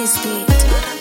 this beat.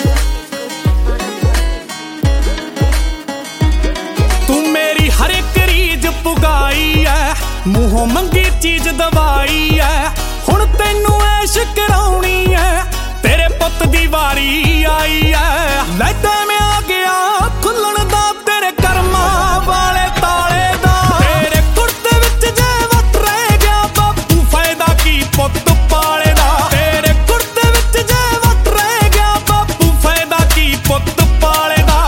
तू मेरी हर एक रीज पुगाई है, मूहों मंगी चीज दवाई है। हुण तैनू ऐश कराउणी है, तेरे पुत दी वारी आई है। लैदा मैं आ गया खुल्लण दा तेरे कर्मा वाले ताले दा। तेरे कुर्ते विच जे वट रह गया बापू फायदा की पुत पाले दा। तेरे कुर्ते विच जे वट रह गया बापू फायदा की पुत पाले दा।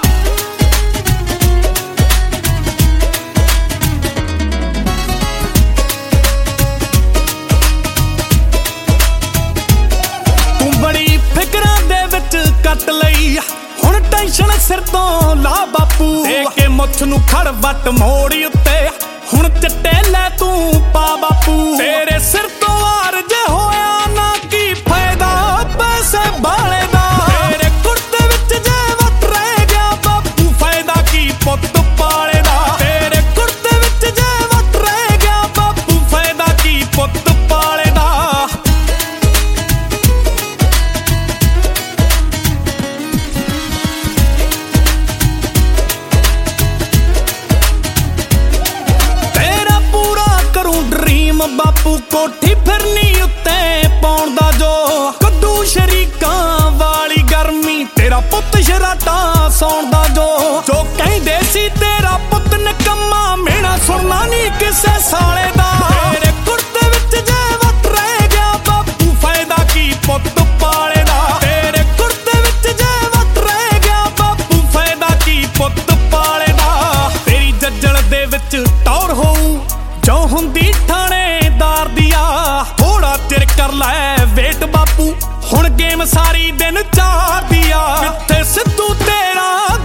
कट लई हुण टेंशन सिर तो ला बापू, के मुछ नू खड़ वट मोड़ी उत्ते हुण चिट्टे लै तू पा बापू। तेरे सिर तो वार जे होया ना की फायदा पैसे बाले दा। तेरे कुर्ते विच जे वट रह गया बापू फायदा की पुत पाले दा। तेरे कुर्ते विच जे वट रह गया बापू फायदा की पुत पाले दा। बापू कोठी फिरनी उत्ते पाउण दा जो कद्दू शरीकां वाली गर्मी। तेरा पुत शराटा सौण दा जो कहंदे सी तेरा पुत निकम्मा मेरा सुनना नहीं किसे साले दा। तेरे कुर्ते विच जे वट रह गया बापू फायदा की पुत पाले दा। तेरे कुर्ते विच जे वट रह गया बापू फायदा की पुत पाले दा। तेरी जज्जल दे विच टौर होऊ जो हुंदी थाणेदार दिया। थोड़ा चिर कर लै वेट बापू हुण गेम सारी दिन चार दिया। कित्थे सिद्धू तेरा